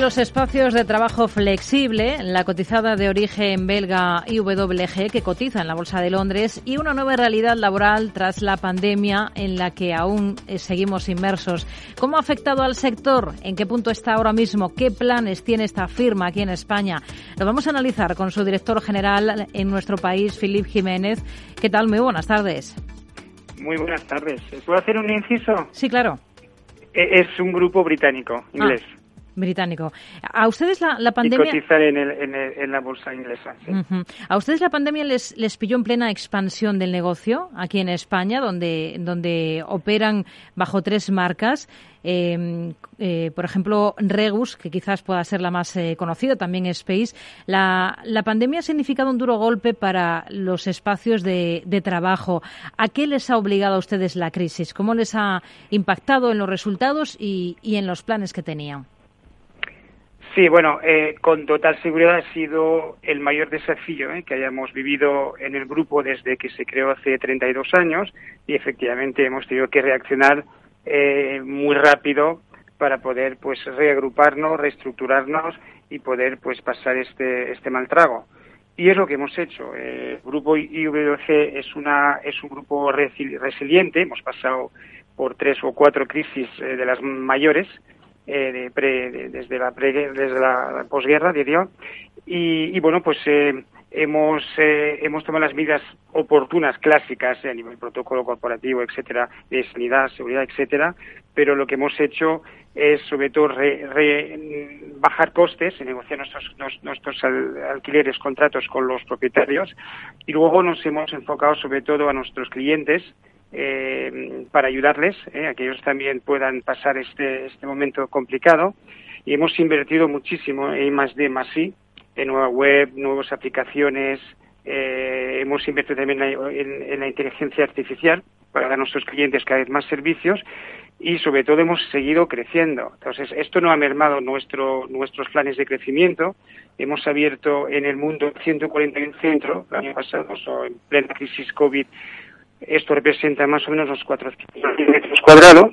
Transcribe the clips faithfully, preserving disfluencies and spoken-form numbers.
los espacios de trabajo flexible, la cotizada de origen belga I W G, que cotiza en la Bolsa de Londres, y una nueva realidad laboral tras la pandemia en la que aún seguimos inmersos. ¿Cómo ha afectado al sector? ¿En qué punto está ahora mismo? ¿Qué planes tiene esta firma aquí en España? Lo vamos a analizar con su director general en nuestro país, Philippe Jiménez. ¿Qué tal? Muy buenas tardes. Muy buenas tardes. ¿Puedo hacer un inciso? Sí, claro. Es un grupo británico, inglés. Ah. Británico. ¿A ustedes la, la pandemia... Y cotizar en, el, en, el, en la bolsa inglesa, sí. Uh-huh. ¿A ustedes la pandemia les, les pilló en plena expansión del negocio aquí en España, donde, donde operan bajo tres marcas? Eh, eh, por ejemplo, Regus, que quizás pueda ser la más eh, conocida, también Space. La, la pandemia ha significado un duro golpe para los espacios de, de trabajo. ¿A qué les ha obligado a ustedes la crisis? ¿Cómo les ha impactado en los resultados y, y en los planes que tenían? Sí, bueno, eh, con total seguridad ha sido el mayor desafío eh, que hayamos vivido en el grupo desde que se creó hace treinta y dos años y efectivamente hemos tenido que reaccionar eh, muy rápido para poder pues reagruparnos, reestructurarnos y poder pues pasar este este mal trago. Y es lo que hemos hecho. Eh, el grupo I W G es una es un grupo resili- resiliente. Hemos pasado por tres o cuatro crisis eh, de las mayores. Eh, de pre, de, desde la pre, desde la posguerra, diría, y, y bueno, pues eh, hemos eh, hemos tomado las medidas oportunas, clásicas, eh, a nivel protocolo corporativo, etcétera, de sanidad, seguridad, etcétera, pero lo que hemos hecho es sobre todo re, re, bajar costes, negociar nuestros, nuestros alquileres, contratos con los propietarios, y luego nos hemos enfocado sobre todo a nuestros clientes, Eh, para ayudarles, eh, a que ellos también puedan pasar este este momento complicado, y hemos invertido muchísimo en I más D más I, en nueva web, nuevas aplicaciones, eh, hemos invertido también en, en la inteligencia artificial para dar a nuestros clientes cada vez más servicios y sobre todo hemos seguido creciendo. Entonces esto no ha mermado nuestro nuestros planes de crecimiento. Hemos abierto en el mundo ciento cuarenta y uno centros el año pasado, o en plena crisis COVID. Esto representa más o menos los cuatrocientos metros cuadrados,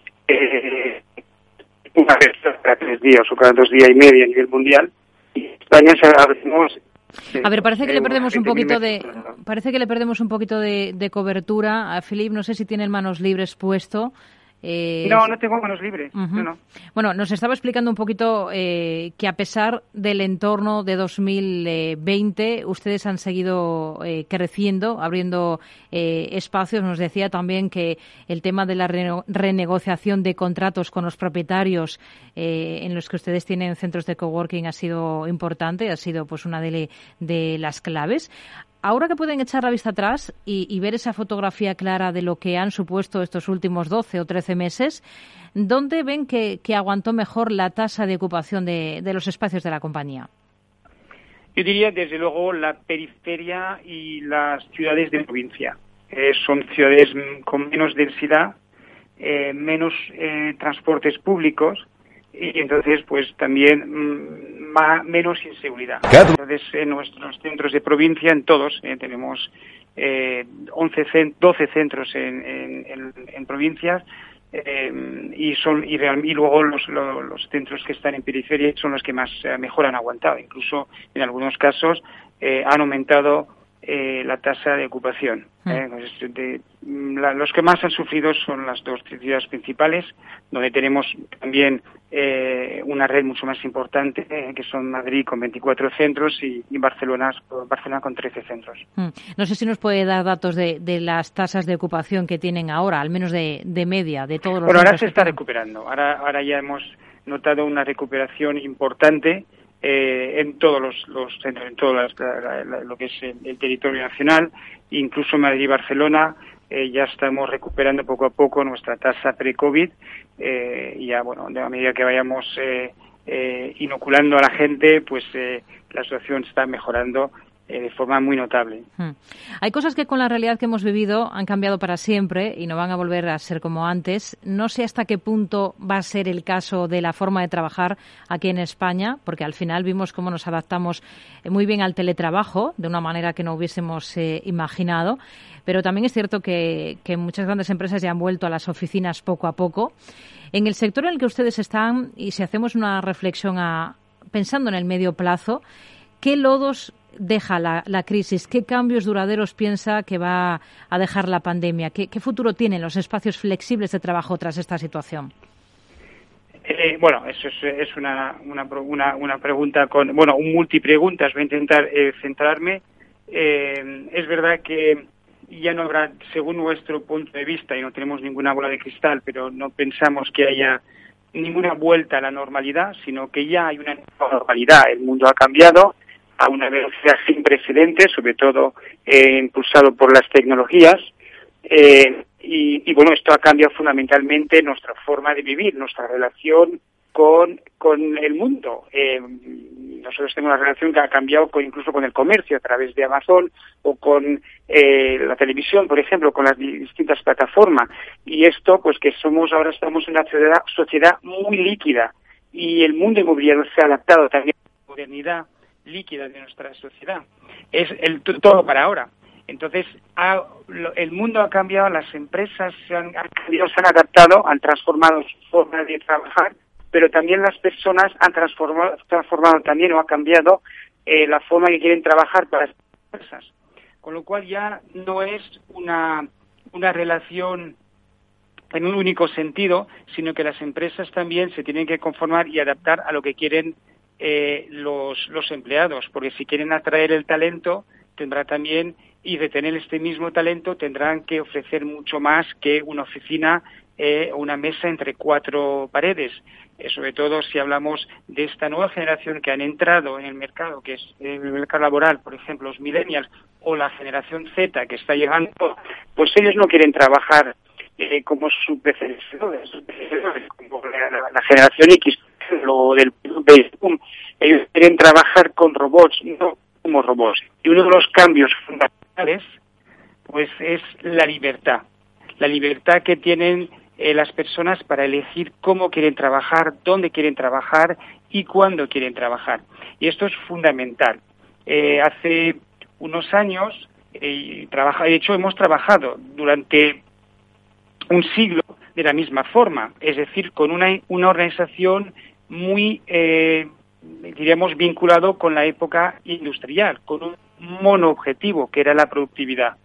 eh, una vez cada tres días o cada dos días y medio a nivel mundial. Y España se abrimos. A ver, parece que le perdemos un poquito de, parece que le perdemos un poquito de, de cobertura. A Philippe, no sé si tiene el manos libres puesto. Eh, no, no tengo manos libres. Uh-huh. No, no. Bueno, nos estaba explicando un poquito eh, que a pesar del entorno de dos mil veinte, ustedes han seguido eh, creciendo, abriendo eh, espacios. Nos decía también que el tema de la rene- renegociación de contratos con los propietarios eh, en los que ustedes tienen centros de coworking ha sido importante, ha sido pues una de, de las claves. Ahora que pueden echar la vista atrás y, y ver esa fotografía clara de lo que han supuesto estos últimos doce o trece meses, ¿dónde ven que, que aguantó mejor la tasa de ocupación de, de los espacios de la compañía? Yo diría, desde luego, la periferia y las ciudades de provincia. Eh, son ciudades con menos densidad, eh, menos eh, transportes públicos, y entonces pues también mmm, más, menos inseguridad. Entonces en nuestros centros de provincia, en todos, eh, tenemos eh, once, doce centros en, en, en, en provincias, eh, y son y, real, y luego los, los, los centros que están en periferia son los que más eh, mejor han aguantado. Incluso en algunos casos eh, han aumentado eh, la tasa de ocupación. Eh, pues de, la, los que más han sufrido son las dos ciudades principales, donde tenemos también eh, una red mucho más importante, eh, que son Madrid con veinticuatro centros y, y Barcelona, Barcelona con trece centros. No sé si nos puede dar datos de, de las tasas de ocupación que tienen ahora, al menos de, de media, de todos los Bueno, centros. ahora se está recuperando. Ahora, ahora ya hemos notado una recuperación importante Eh, en todos los, los centros, en todo las, la, la, lo que es el, el territorio nacional, incluso Madrid y Barcelona, eh, ya estamos recuperando poco a poco nuestra tasa pre-COVID, eh, y ya, bueno, a medida que vayamos eh, eh, inoculando a la gente, pues eh, la situación está mejorando eh, de forma muy notable. Hmm. Hay cosas que con la realidad que hemos vivido han cambiado para siempre y no van a volver a ser como antes. No sé hasta qué punto va a ser el caso de la forma de trabajar aquí en España, porque al final vimos cómo nos adaptamos muy bien al teletrabajo, de una manera que no hubiésemos eh, imaginado. Pero también es cierto que, que muchas grandes empresas ya han vuelto a las oficinas poco a poco. En el sector en el que ustedes están, y si hacemos una reflexión a, pensando en el medio plazo, ¿qué lodos deja la, la crisis? ¿Qué cambios duraderos piensa que va a dejar la pandemia? ¿Qué, qué futuro tienen los espacios flexibles de trabajo tras esta situación? Eh, bueno, eso es, es una, una, una, una pregunta con, bueno, un multipreguntas. Voy a intentar eh, centrarme. Eh, es verdad que ya no habrá, según nuestro punto de vista, y no tenemos ninguna bola de cristal, pero no pensamos que haya ninguna vuelta a la normalidad, sino que ya hay una normalidad. El mundo ha cambiado a una velocidad sin precedentes, sobre todo eh, impulsado por las tecnologías, eh, y, y bueno, esto ha cambiado fundamentalmente nuestra forma de vivir, nuestra relación con, con el mundo. Eh, nosotros tenemos una relación que ha cambiado con, incluso con el comercio a través de Amazon o con eh, la televisión, por ejemplo, con las distintas plataformas. Y esto, pues que somos ahora estamos en una sociedad, sociedad muy líquida, y el mundo inmobiliario se ha adaptado también a la modernidad líquida de nuestra sociedad. Es el todo para ahora. Entonces, ha, lo, el mundo ha cambiado, las empresas se han, han cambiado, se han adaptado, han transformado su forma de trabajar, pero también las personas han transformado, transformado también o ha cambiado eh, la forma que quieren trabajar para las empresas. Con lo cual ya no es una, una relación en un único sentido, sino que las empresas también se tienen que conformar y adaptar a lo que quieren eh, los, los empleados, porque si quieren atraer el talento, tendrá también, y retener este mismo talento, tendrán que ofrecer mucho más que una oficina eh, o una mesa entre cuatro paredes. Eh, sobre todo si hablamos de esta nueva generación que han entrado en el mercado, que es el mercado laboral, por ejemplo, los millennials o la generación Z que está llegando, pues ellos no quieren trabajar eh, como sus predecesores, como la, la, la generación X, lo del boom. Ellos quieren trabajar con robots, no como robots. Y uno de los cambios fundamentales, pues, es la libertad. La libertad que tienen eh, las personas para elegir cómo quieren trabajar, dónde quieren trabajar y cuándo quieren trabajar. Y esto es fundamental. Eh, hace unos años, eh, trabaja, de hecho, hemos trabajado durante un siglo de la misma forma, es decir, con una, una organización muy, eh, diríamos, vinculado con la época industrial, con un monoobjetivo, que era la productividad.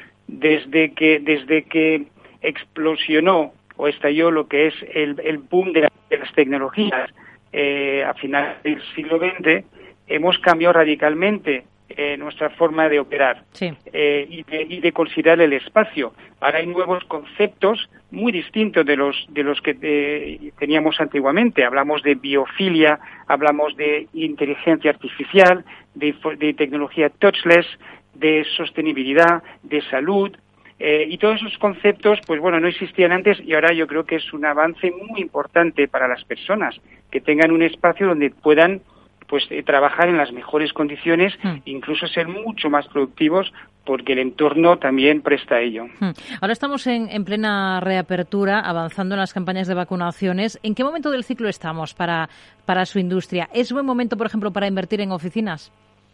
Desde que, desde que explosionó o estalló lo que es el, el boom de, la, de las tecnologías eh, a finales del siglo veinte, hemos cambiado radicalmente eh, nuestra forma de operar sí. eh, y, de, y de considerar el espacio. Ahora hay nuevos conceptos muy distintos de los de los que eh, teníamos antiguamente. Hablamos de biofilia, hablamos de inteligencia artificial, de, de tecnología touchless, de sostenibilidad, de salud, eh, y todos esos conceptos, pues bueno, no existían antes y ahora yo creo que es un avance muy importante para las personas, que tengan un espacio donde puedan pues eh, trabajar en las mejores condiciones, mm. incluso ser mucho más productivos, porque el entorno también presta ello. Mm. Ahora estamos en, en plena reapertura, avanzando en las campañas de vacunaciones. ¿En qué momento del ciclo estamos para, para su industria? ¿Es buen momento, por ejemplo, para invertir en oficinas?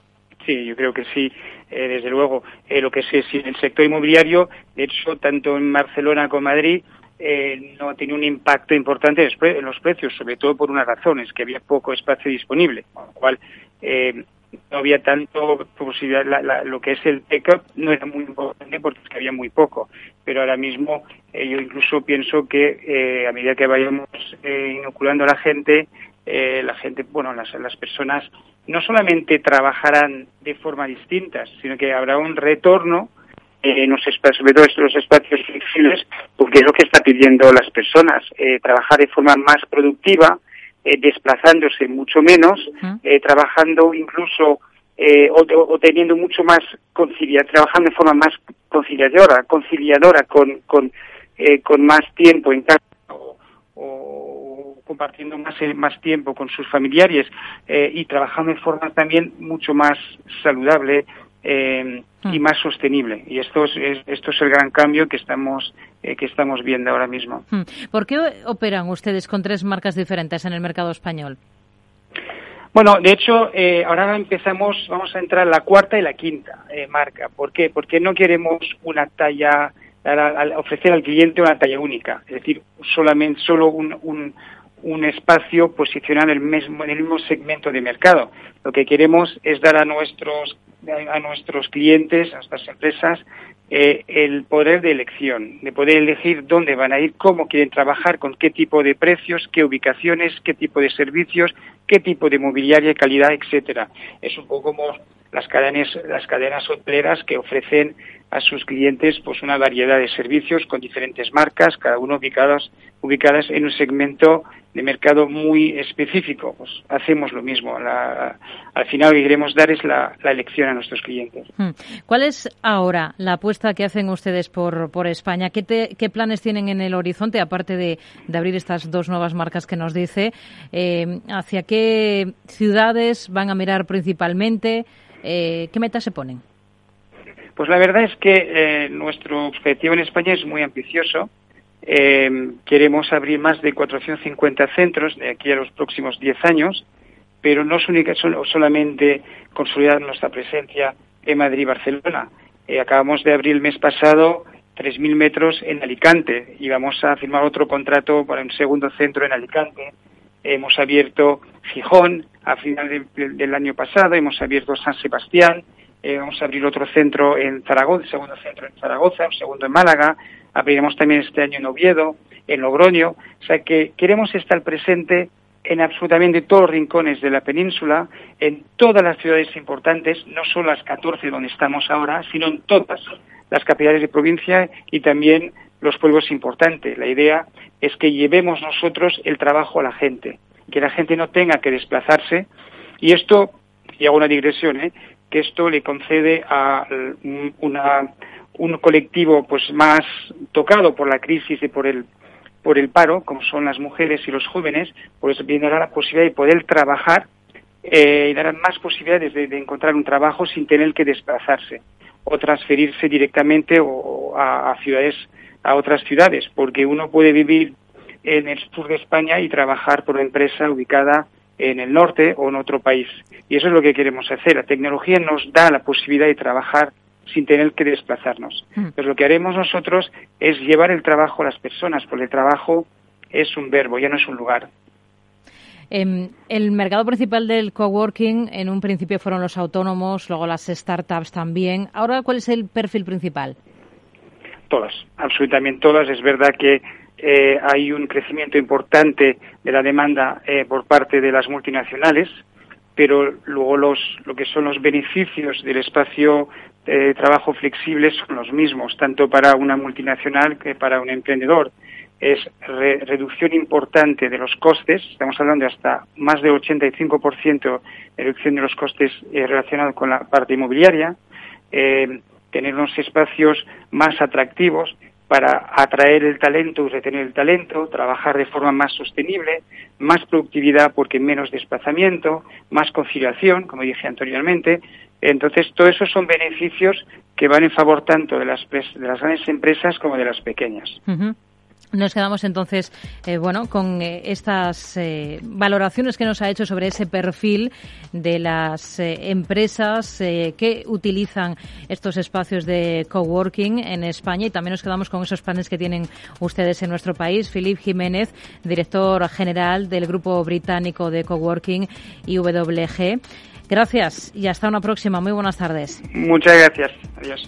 Sí, yo creo que sí, eh, desde luego. Eh, lo que sé, sí, el sector inmobiliario, de hecho, tanto en Barcelona como en Madrid, eh, no ha tenido un impacto importante en los precios, sobre todo por una razón, es que había poco espacio disponible, con lo cual eh, no había tanto posibilidad, la, la, lo que es el take-up no era muy importante porque es que había muy poco, pero ahora mismo eh, yo incluso pienso que eh, a medida que vayamos eh, inoculando a la gente, eh, la gente, bueno, las, las personas no solamente trabajarán de forma distinta, sino que habrá un retorno eh, en los espacios, sobre todo en los espacios flexibles, porque es lo que están pidiendo las personas, eh, trabajar de forma más productiva, eh, desplazándose mucho menos, eh, trabajando incluso eh, o, o teniendo mucho más conciliar, trabajando de forma más conciliadora, conciliadora con con, eh, con más tiempo en casa o, o compartiendo más, más tiempo con sus familiares eh, y trabajando de forma también mucho más saludable eh, mm. y más sostenible. Y esto es, es, esto es el gran cambio que estamos, eh, que estamos viendo ahora mismo. ¿Por qué operan ustedes con tres marcas diferentes en el mercado español? Bueno, de hecho, eh, ahora empezamos, vamos a entrar la cuarta y la quinta eh, marca. ¿Por qué? Porque no queremos una talla, al, al ofrecer al cliente una talla única, es decir, solamente solo un, un, un espacio posicionado en el, mismo, en el mismo segmento de mercado. Lo que queremos es dar a nuestros a nuestros clientes, a nuestras empresas, eh, el poder de elección, de poder elegir dónde van a ir, cómo quieren trabajar, con qué tipo de precios, qué ubicaciones, qué tipo de servicios, qué tipo de mobiliaria, calidad, etcétera. Es un poco como las cadenas, las cadenas hoteleras que ofrecen a sus clientes pues una variedad de servicios con diferentes marcas, cada uno ubicadas ubicadas en un segmento de mercado muy específico. Pues hacemos lo mismo. La, al final lo que queremos dar es la, la elección a nuestros clientes. ¿Cuál es ahora la apuesta que hacen ustedes por, por España? ¿Qué, te, ¿Qué planes tienen en el horizonte, aparte de, de abrir estas dos nuevas marcas que nos dice? Eh, ¿Hacia qué ciudades van a mirar principalmente? Eh, ¿Qué metas se ponen? Pues la verdad es que eh, nuestro objetivo en España es muy ambicioso. Eh, queremos abrir más de cuatrocientos cincuenta centros de aquí a los próximos diez años, pero no es única, solamente consolidar nuestra presencia en Madrid y Barcelona. Eh, acabamos de abrir el mes pasado tres mil metros en Alicante y vamos a firmar otro contrato para un segundo centro en Alicante. Hemos abierto Gijón a final de, de, del año pasado, hemos abierto San Sebastián, eh, vamos a abrir otro centro en Zaragoza, segundo centro en Zaragoza, un segundo en Málaga, abriremos también este año en Oviedo, en Logroño. O sea que queremos estar presente en absolutamente todos los rincones de la península, en todas las ciudades importantes, no solo las catorce donde estamos ahora, sino en todas las capitales de provincia y también los pueblos importantes. La idea es que llevemos nosotros el trabajo a la gente, que la gente no tenga que desplazarse, y esto, y hago una digresión, ¿eh? que esto le concede a una, un colectivo pues más tocado por la crisis y por el por el paro, como son las mujeres y los jóvenes, pues brindará la posibilidad de poder trabajar eh, y dará más posibilidades de, de encontrar un trabajo sin tener que desplazarse o transferirse directamente o a, a ciudades, a otras ciudades, porque uno puede vivir en el sur de España y trabajar por una empresa ubicada en el norte o en otro país. Y eso es lo que queremos hacer. La tecnología nos da la posibilidad de trabajar sin tener que desplazarnos. Pues lo que haremos nosotros es llevar el trabajo a las personas, porque el trabajo es un verbo, ya no es un lugar. Eh, el mercado principal del coworking en un principio fueron los autónomos, luego las startups también. Ahora, ¿cuál es el perfil principal? Todas, absolutamente todas. Es verdad que eh, hay un crecimiento importante de la demanda eh, por parte de las multinacionales, pero luego los lo que son los beneficios del espacio de trabajo flexible son los mismos, tanto para una multinacional que para un emprendedor. Es re, reducción importante de los costes, estamos hablando de hasta más de ochenta y cinco por ciento de reducción de los costes eh, relacionados con la parte inmobiliaria, eh, tener unos espacios más atractivos para atraer el talento y retener el talento, trabajar de forma más sostenible, más productividad porque menos desplazamiento, más conciliación, como dije anteriormente. Entonces, todo eso son beneficios que van en favor tanto de las, de las grandes empresas como de las pequeñas. Uh-huh. Nos quedamos entonces, eh, bueno, con eh, estas eh, valoraciones que nos ha hecho sobre ese perfil de las eh, empresas eh, que utilizan estos espacios de coworking en España, y también nos quedamos con esos planes que tienen ustedes en nuestro país. Philippe Jiménez, director general del Grupo Británico de Coworking I W G. Gracias y hasta una próxima. Muy buenas tardes. Muchas gracias. Adiós.